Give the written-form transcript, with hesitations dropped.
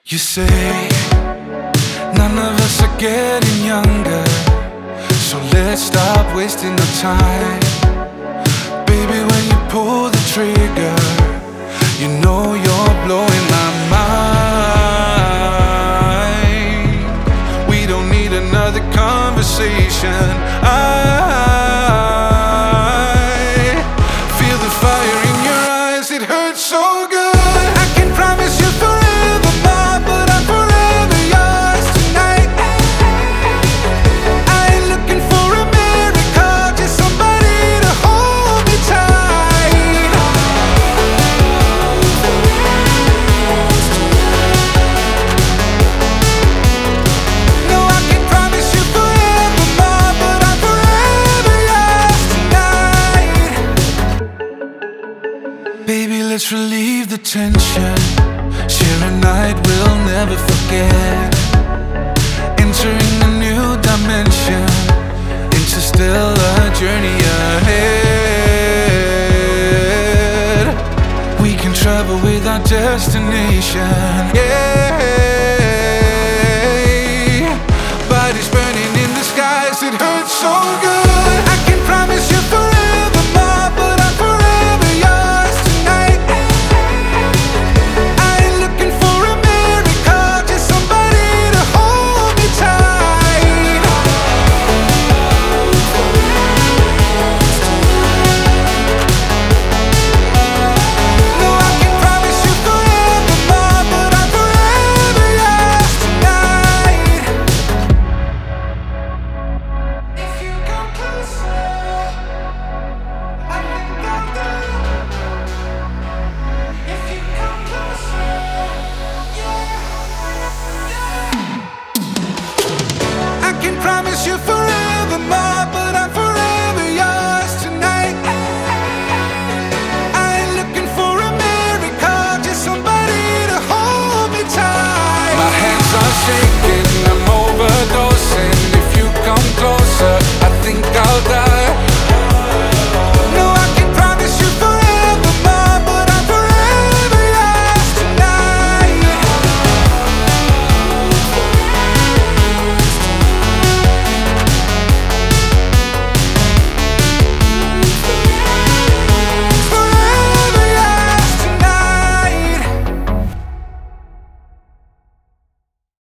You say none of us are getting younger, so let's stop wasting our time. Baby, when you pull the trigger, you know you're blowing my mind. We don't need another conversation. I feel the fire in your eyes, it hurts so good. I can promise you forever more, but I'm forever yours tonight. I ain't looking for a miracle, just somebody to hold me tight. No, I can promise you forever more, but I'm forever yours tonight. Baby, let's relieve the tension, share a night we'll never forget, entering a new dimension, interstellar journey ahead. We can travel with our destination, yeah. Bodies burning in the skies, it hurts so good.